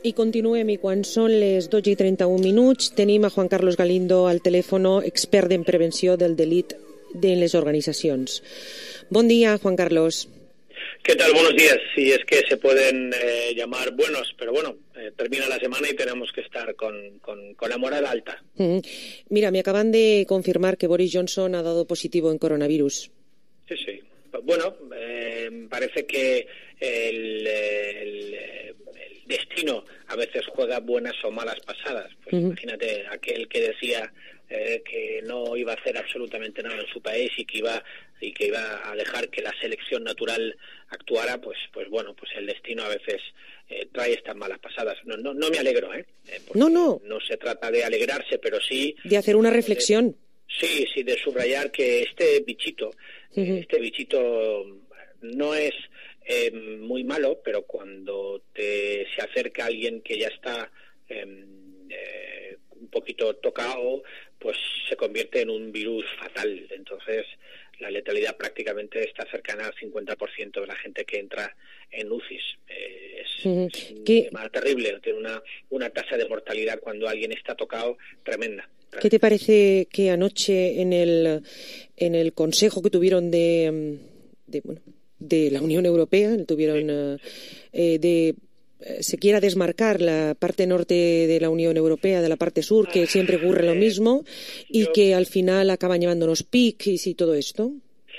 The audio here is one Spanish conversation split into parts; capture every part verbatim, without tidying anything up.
I continuem, i quan són les dotze i trenta-un minuts tenim a Juan Carlos Galindo al teléfono, expert en prevenció del delit de les organizacions. Bon día, Juan Carlos. ¿Qué tal? Buenos días. Sí, es que se pueden eh, llamar buenos, pero bueno, eh, termina la semana y tenemos que estar con, con, con la moral alta. Mm-hmm. Mira, me acaban de confirmar que Boris Johnson ha dado positivo en coronavirus. Sí, sí. Bueno, eh, parece que el, el, el destino a veces juega buenas o malas pasadas. Pues mm-hmm. Imagínate aquel que decía eh, que no iba a hacer absolutamente nada en su país y que iba y que iba a dejar que la selección natural actuara, pues pues bueno, pues el destino a veces eh, trae estas malas pasadas. No no no me alegro, ¿eh? No, no. No se trata de alegrarse, pero sí de hacer una reflexión. De, sí, sí, de subrayar que este bichito, uh-huh. este bichito no es eh, muy malo, pero cuando te se acerca alguien que ya está eh, eh, un poquito tocado, pues se convierte en un virus fatal. Entonces la letalidad prácticamente está cercana al cincuenta por ciento de la gente que entra en U C Is. Eh, es uh-huh. es un tema terrible, tiene una, una tasa de mortalidad cuando alguien está tocado tremenda. ¿Qué te parece que anoche en el en el consejo que tuvieron de, de bueno de la Unión Europea, tuvieron sí. eh, de se quiera desmarcar la parte norte de la Unión Europea de la parte sur, que siempre ocurre lo mismo, y Yo... que al final acaban llevándonos P I Cs y todo esto?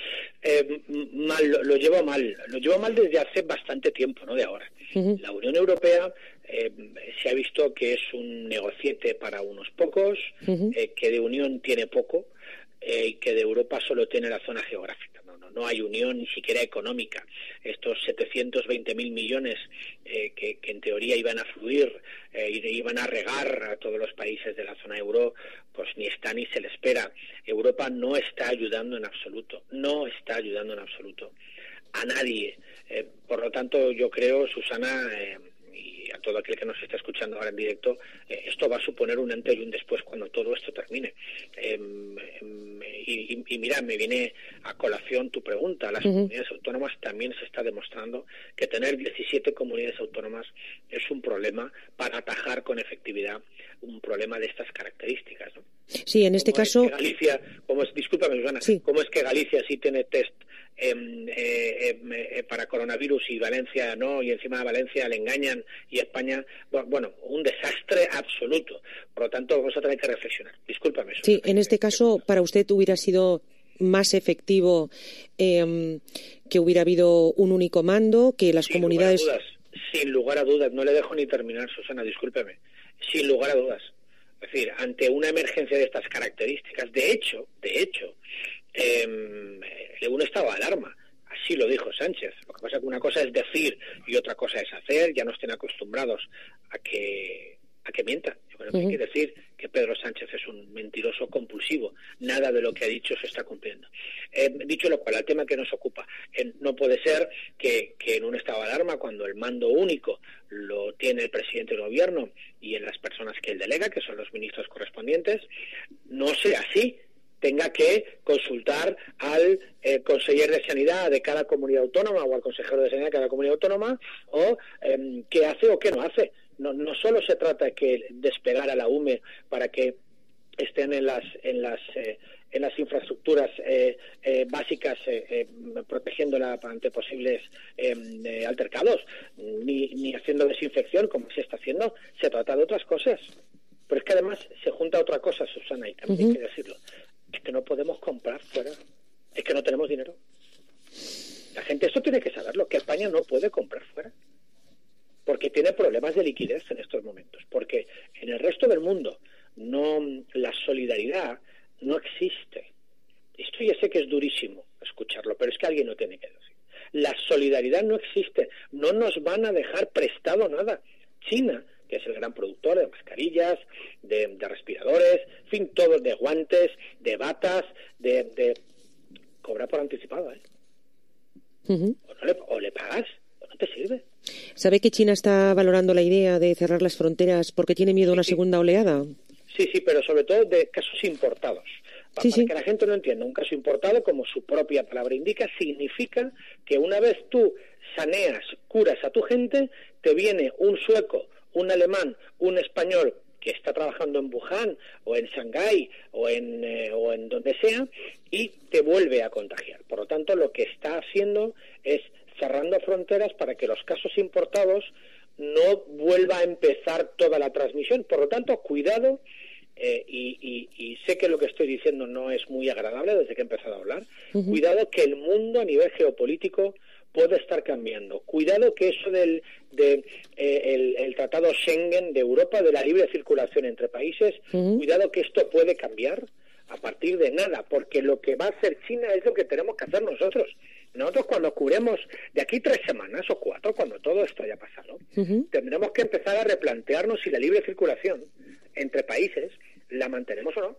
Eh, mal, lo, lo llevo mal, lo llevo mal desde hace bastante tiempo, no de ahora. Uh-huh. La Unión Europea eh, se ha visto que es un negociete para unos pocos, uh-huh. eh, que de unión tiene poco, eh, y que de Europa solo tiene la zona geográfica. No hay unión ni siquiera económica. Estos setecientos veinte mil millones eh, que, que en teoría iban a fluir eh, y iban a regar a todos los países de la zona euro, pues ni está ni se le espera. Europa no está ayudando en absoluto, no está ayudando en absoluto a nadie. Eh, por lo tanto, yo creo, Susana, eh, y a todo aquel que nos está escuchando ahora en directo, eh, esto va a suponer un antes y un después cuando todo esto termine. Eh, eh, y, y, y mira, me viene a colación tu pregunta. Las uh-huh. comunidades autónomas también se está demostrando que tener diecisiete comunidades autónomas es un problema para atajar con efectividad un problema de estas características, ¿no? Sí, en este caso... Es que Galicia, como es, discúlpame, Susana, sí. ¿cómo es que Galicia sí tiene test eh, eh, eh, para coronavirus y Valencia no, y encima de Valencia le engañan y España, bueno, un desastre absoluto? Por lo tanto, vamos a tener que reflexionar. Discúlpame. Susana. Sí, en este caso, para usted hubiera sido más efectivo eh, que hubiera habido un único mando, que las sin comunidades... Lugar a dudas, sin lugar a dudas, no le dejo ni terminar, Susana, discúlpeme. Sin lugar a dudas. Es decir, ante una emergencia de estas características, de hecho, de hecho, eh, un estado de alarma, así lo dijo Sánchez. Lo que pasa es que una cosa es decir y otra cosa es hacer, ya no estén acostumbrados a que a que mientan. Bueno, uh-huh. Hay que decir que Pedro Sánchez es un mentiroso compulsivo. Nada de lo que ha dicho se está cumpliendo. Eh, dicho lo cual, al tema que nos ocupa, eh, no puede ser que, que en un estado de alarma, cuando el mando único lo tiene el presidente del gobierno y en las personas que él delega, que son los ministros correspondientes, no sea así. Tenga que consultar al eh, conseller de Sanidad de cada comunidad autónoma o al consejero de Sanidad de cada comunidad autónoma o eh, qué hace o qué no hace. No, no solo se trata de que desplegar a la U M E para que estén en las en las eh, en las infraestructuras eh, eh, básicas eh, eh, protegiéndola ante posibles eh, eh, altercados, ni, ni haciendo desinfección como se está haciendo. Se trata de otras cosas. Pero es que además se junta otra cosa, Susana, y también uh-huh. hay que decirlo. Es que no podemos comprar fuera. Es que no tenemos dinero. La gente, esto tiene que saberlo, que España no puede comprar fuera. Porque tiene problemas de liquidez en estos momentos. Porque en el resto del mundo no la solidaridad no existe. Esto ya sé que es durísimo escucharlo, pero es que alguien lo tiene que decir. La solidaridad no existe. No nos van a dejar prestado nada. China, que es el gran productor de mascarillas, de, de respiradores, en fin, todos, de guantes, de batas, de... de... cobra por anticipado, ¿eh? Uh-huh. O, no le, o le pagas, o no te sirve. ¿Sabe que China está valorando la idea de cerrar las fronteras porque tiene miedo a una sí, segunda oleada? Sí, sí, pero sobre todo de casos importados. Para, sí, para sí. que la gente no entienda, un caso importado, como su propia palabra indica, significa que una vez tú saneas, curas a tu gente, te viene un sueco un alemán, un español que está trabajando en Wuhan o en Shanghái o en, eh, o en donde sea, y te vuelve a contagiar. Por lo tanto, lo que está haciendo es cerrando fronteras para que los casos importados no vuelva a empezar toda la transmisión. Por lo tanto, cuidado, eh, y, y, y sé que lo que estoy diciendo no es muy agradable desde que he empezado a hablar, uh-huh. Cuidado que el mundo a nivel geopolítico puede estar cambiando. Cuidado que eso del de, eh, el, el Tratado Schengen de Europa, de la libre circulación entre países, uh-huh. Cuidado que esto puede cambiar a partir de nada, porque lo que va a hacer China es lo que tenemos que hacer nosotros. Nosotros cuando cubremos de aquí tres semanas o cuatro, cuando todo esto haya pasado, uh-huh. Tendremos que empezar a replantearnos si la libre circulación entre países la mantenemos o no.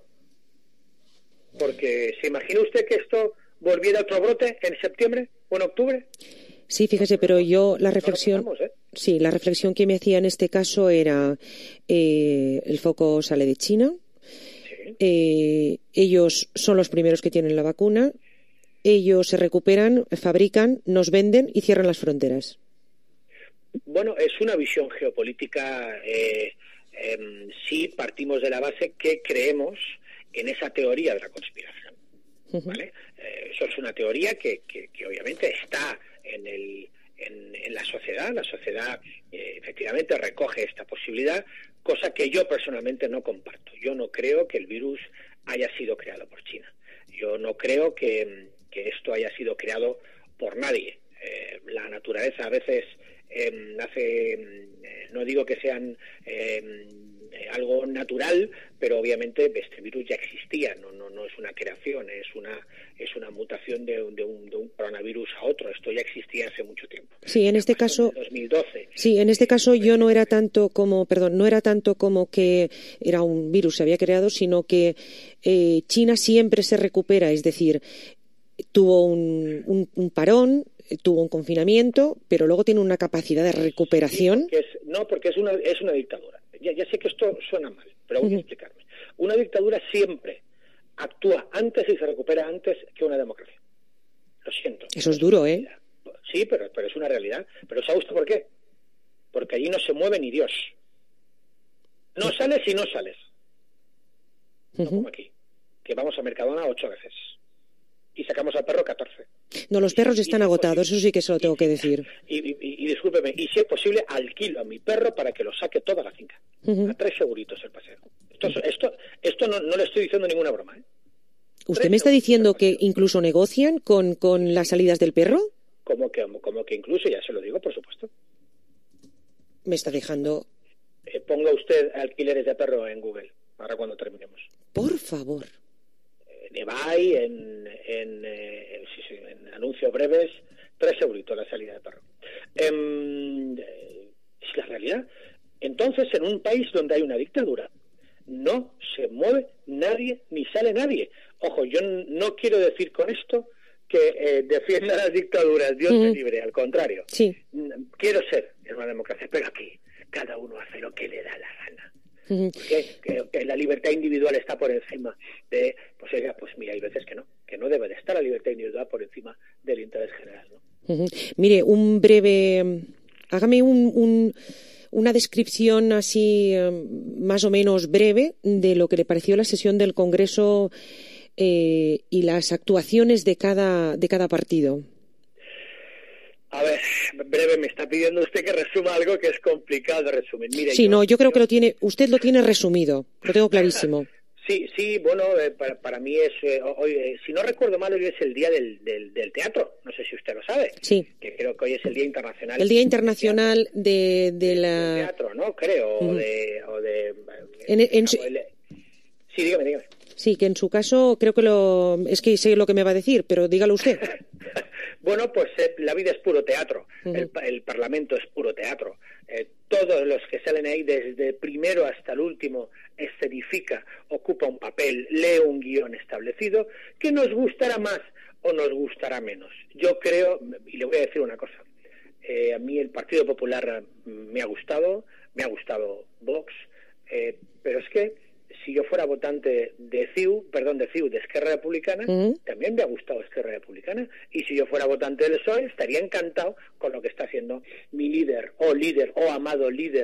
Porque ¿se imagina usted que esto volviera a otro brote en septiembre o en octubre? Sí, fíjese, pero yo la reflexión, no ¿eh? sí, la reflexión que me hacía en este caso era eh, el foco sale de China, sí. eh, ellos son los primeros que tienen la vacuna, ellos se recuperan, fabrican, nos venden y cierran las fronteras. Bueno, es una visión geopolítica. Eh, eh, sí, partimos de la base que creemos en esa teoría de la conspiración. ¿Vale? Eh, eso es una teoría que, que, que obviamente está en, el, en, en la sociedad. La sociedad eh, efectivamente recoge esta posibilidad, cosa que yo personalmente no comparto. Yo no creo que el virus haya sido creado por China. Yo no creo que, que esto haya sido creado por nadie. Eh, la naturaleza a veces eh, hace, eh, no digo que sean eh, algo natural, pero obviamente este virus ya existía, no no no es una creación, es una es una mutación de, de, un, de un coronavirus a otro. Esto ya existía hace mucho tiempo. Sí, en este caso. En dos mil doce. Sí, en este caso yo no era tanto como, perdón, no era tanto como que era un virus se había creado, sino que eh, China siempre se recupera, es decir, tuvo un, un, un parón, tuvo un confinamiento, pero luego tiene una capacidad de recuperación. Sí, porque es, no, porque es una es una dictadura. Ya, ya sé que esto suena mal, pero voy uh-huh. a explicarme. Una dictadura siempre actúa antes y se recupera antes que una democracia. Lo siento. Eso es duro, ¿eh? Sí, pero, pero es una realidad. ¿Pero sabe usted por qué? Porque allí no se mueve ni Dios. No uh-huh. sales y no sales. No uh-huh. como aquí, que vamos a Mercadona ocho veces y sacamos al perro catorce. No, los perros y, están y agotados, posible, eso sí que se lo tengo y, que decir. Y, y, y, y discúlpeme, y si es posible, alquilo a mi perro para que lo saque toda la finca. Uh-huh. A tres seguritos el paseo. Esto, esto, esto no, no le estoy diciendo ninguna broma, ¿eh? ¿Usted me está diciendo que incluso negocian con, con las salidas del perro? Como que, como que incluso, ya se lo digo, por supuesto. Me está dejando... Eh, ponga usted alquileres de perro en Google, ahora cuando terminemos. Por favor. En eBay, en, en, eh, sí, sí, en anuncios breves, tres euritos la salida de perro. Eh, es la realidad. Entonces, en un país donde hay una dictadura, no se mueve nadie ni sale nadie. Ojo, yo no quiero decir con esto que eh, defienda las dictaduras, Dios me libre, al contrario. Sí. Quiero ser en una democracia, pero aquí cada uno hace lo que le da la gana. Uh-huh. Que, que, que la libertad individual está por encima de... Pues ella, pues mira, hay veces que no, que no debe de estar la libertad individual por encima del interés general, ¿no? Uh-huh. Mire, un breve... Hágame un... un... una descripción así más o menos breve de lo que le pareció la sesión del Congreso eh, y las actuaciones de cada de cada partido. A ver, breve, me está pidiendo usted que resuma algo que es complicado de resumir. Mire, sí, yo, no, yo creo yo... que lo tiene, usted lo tiene resumido, lo tengo clarísimo. Sí, sí, bueno, eh, para, para mí es, eh, hoy, eh, si no recuerdo mal, hoy es el día del, del, del teatro, no sé si usted lo sabe. Sí. Que creo que hoy es el Día Internacional. El Día Internacional de, de la... Del teatro, ¿no? Creo, uh-huh. o de... O de en, en su... el... Sí, dígame, dígame. Sí, que en su caso creo que lo... Es que sé lo que me va a decir, pero dígalo usted. Bueno, pues eh, la vida es puro teatro, uh-huh. el, el Parlamento es puro teatro. Eh, todos los que salen ahí, desde el primero hasta el último, escenifica, ocupa un papel, lee un guión establecido, que nos gustará más o nos gustará menos. Yo creo, y le voy a decir una cosa, eh, a mí el Partido Popular me ha gustado, me ha gustado Vox, eh, pero es que si yo fuera votante de C I U, perdón, de C I U, de Esquerra Republicana, uh-huh. también me ha gustado Esquerra Republicana, y si yo fuera votante del P S O E, estaría encantado con lo que está haciendo mi líder, o líder, o amado líder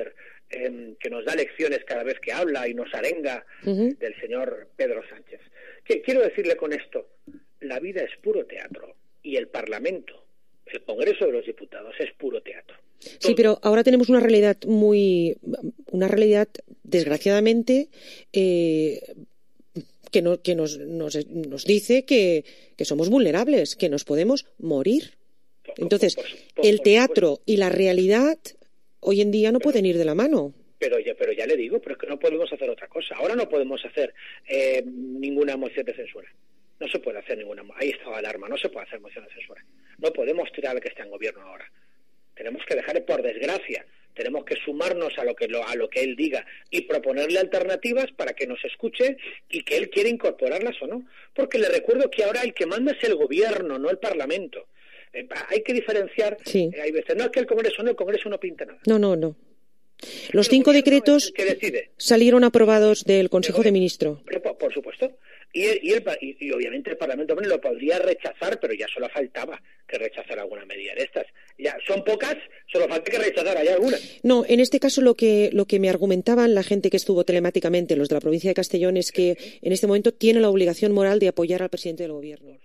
eh, que nos da lecciones cada vez que habla y nos arenga uh-huh. del señor Pedro Sánchez. ¿Qué quiero decirle con esto? La vida es puro teatro y el Parlamento, el Congreso de los Diputados, es puro teatro. Todo. Sí, pero ahora tenemos una realidad muy, una realidad desgraciadamente eh, que, no, que nos, nos, nos dice que, que somos vulnerables, que nos podemos morir. Entonces, por, por, por, el teatro por y la realidad hoy en día no pero, pueden ir de la mano. Pero ya, pero ya le digo, pero es que no podemos hacer otra cosa. Ahora no podemos hacer eh, ninguna moción de censura. No se puede hacer ninguna. Ahí está la alarma. No se puede hacer moción de censura. No podemos tirar al que está en gobierno ahora. Tenemos que dejarle, por desgracia, tenemos que sumarnos a lo que lo, a lo que él diga y proponerle alternativas para que nos escuche y que él quiera incorporarlas o no. Porque le recuerdo que ahora el que manda es el gobierno, no el Parlamento. Eh, hay que diferenciar. Sí. Eh, hay veces, no es que el Congreso no, el Congreso no pinta nada. No, no, no. Los cinco decretos salieron aprobados del Consejo de Ministros. Por, por supuesto. Y, y, el, y, y obviamente el Parlamento bueno, lo podría rechazar, pero ya solo faltaba que rechazara alguna medida de estas. Ya son pocas, solo falta que rechazara ya algunas. No, en este caso lo que lo que me argumentaban la gente que estuvo telemáticamente, los de la provincia de Castellón, es que en este momento tiene la obligación moral de apoyar al presidente del gobierno.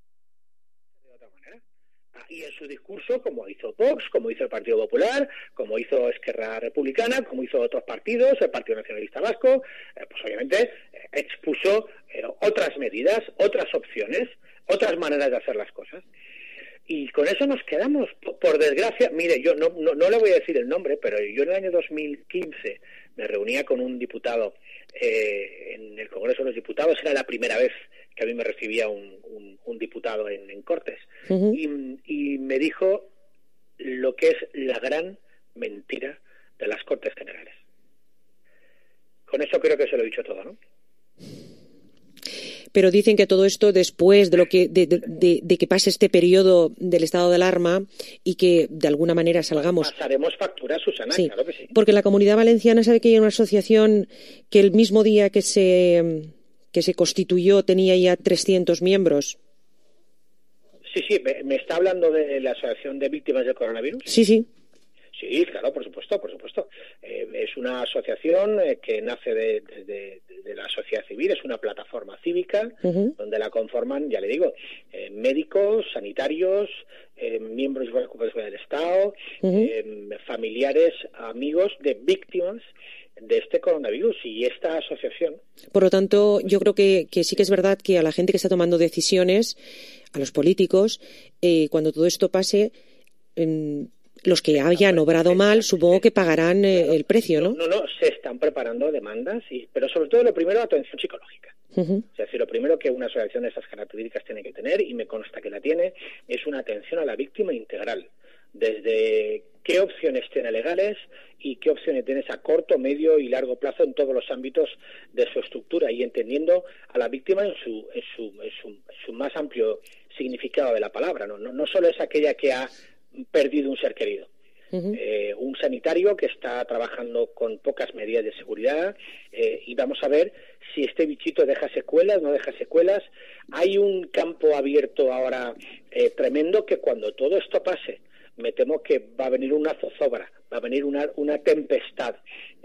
Y en su discurso, como hizo Vox, como hizo el Partido Popular, como hizo Esquerra Republicana, como hizo otros partidos, el Partido Nacionalista Vasco, eh, pues obviamente eh, expuso eh, otras medidas, otras opciones, otras maneras de hacer las cosas. Y con eso nos quedamos. Por, por desgracia, mire, yo no, no, no le voy a decir el nombre, pero yo en el año dos mil quince me reunía con un diputado eh, en el Congreso de los Diputados, era la primera vez que a mí me recibía un, un, un diputado en, en Cortes, uh-huh. y, y me dijo lo que es la gran mentira de las Cortes Generales. Con eso creo que se lo he dicho todo, ¿no? Pero dicen que todo esto después de lo que de, de, de, de que pase este periodo del estado de alarma y que de alguna manera salgamos. Pasaremos factura, Susana, sí, claro que sí. Porque en la Comunidad Valenciana sabe que hay una asociación que el mismo día que se que se constituyó tenía ya trescientos miembros. Sí, sí, me, me está hablando de la Asociación de Víctimas del Coronavirus. Sí, sí. Sí, claro, por supuesto, por supuesto. Eh, es una asociación eh, que nace de, de, de, de la sociedad civil, es una plataforma cívica, uh-huh. donde la conforman, ya le digo, eh, médicos, sanitarios, eh, miembros del Estado, uh-huh. eh, familiares, amigos de víctimas de este coronavirus y esta asociación. Por lo tanto, yo creo que, que sí que es verdad que a la gente que está tomando decisiones, a los políticos, eh, cuando todo esto pase, eh, los que hayan obrado mal, supongo que pagarán eh, el precio, ¿no? No, no, se están preparando demandas, y, pero sobre todo lo primero, atención psicológica. Uh-huh. Es decir, lo primero que una asociación de esas características tiene que tener, y me consta que la tiene, es una atención a la víctima integral. Desde qué opciones tiene legales y qué opciones tienes a corto, medio y largo plazo en todos los ámbitos de su estructura, y entendiendo a la víctima en su, en su, en su, en su más amplio significado de la palabra. No, no, no solo es aquella que ha perdido un ser querido. Uh-huh. Eh, un sanitario que está trabajando con pocas medidas de seguridad, eh, y vamos a ver si este bichito deja secuelas, no deja secuelas. Hay un campo abierto ahora eh, tremendo, que cuando todo esto pase, me temo que va a venir una zozobra, va a venir una, una tempestad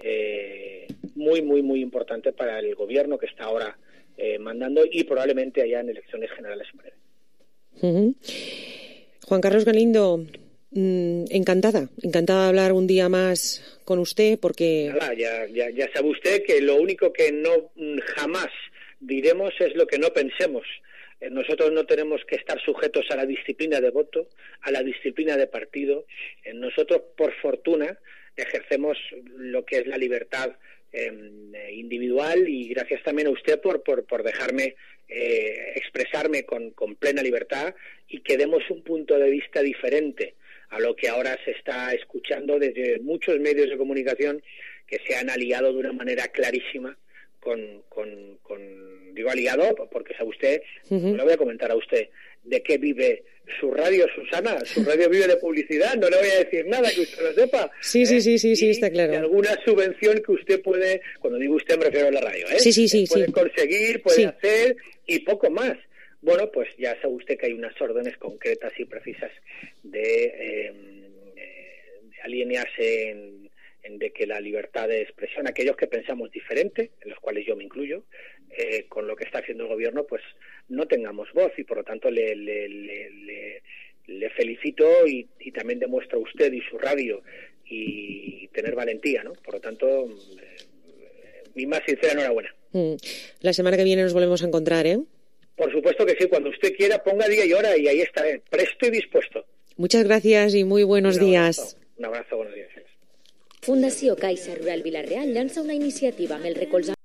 eh, muy, muy, muy importante para el gobierno que está ahora eh, mandando, y probablemente haya en elecciones generales en breve. Uh-huh. Juan Carlos Galindo, mmm, encantada, encantada de hablar un día más con usted, porque... Nada, ya, ya, ya sabe usted que lo único que no jamás diremos es lo que no pensemos. Nosotros no tenemos que estar sujetos a la disciplina de voto, a la disciplina de partido. Nosotros, por fortuna, ejercemos lo que es la libertad eh, individual, y gracias también a usted por, por, por dejarme eh, expresarme con, con plena libertad, y que demos un punto de vista diferente a lo que ahora se está escuchando desde muchos medios de comunicación que se han aliado de una manera clarísima con, con, con digo aliado, porque sabe usted, uh-huh. no le voy a comentar a usted de qué vive su radio, Susana. Su radio vive de publicidad, no le voy a decir nada, que usted lo sepa. Sí, ¿eh? sí, sí, sí, sí, está claro. Y alguna subvención que usted puede, cuando digo usted me refiero a la radio, ¿eh? Sí, sí, sí. Puede sí. conseguir, puede sí. hacer, y poco más. Bueno, pues ya sabe usted que hay unas órdenes concretas y precisas de, eh, de alinearse en, de que la libertad de expresión, aquellos que pensamos diferente, en los cuales yo me incluyo, eh, con lo que está haciendo el gobierno, pues no tengamos voz, y por lo tanto le, le, le, le, le felicito y, y también demuestra usted y su radio y tener valentía, ¿no? Por lo tanto, eh, mi más sincera enhorabuena. Mm. La semana que viene nos volvemos a encontrar, ¿eh? Por supuesto que sí, cuando usted quiera ponga día y hora y ahí estaré, presto y dispuesto. Muchas gracias y muy buenos un días. Abrazo, un abrazo, buenos días. Fundació Caixa Rural Vila-real llança una iniciativa amb el recolzament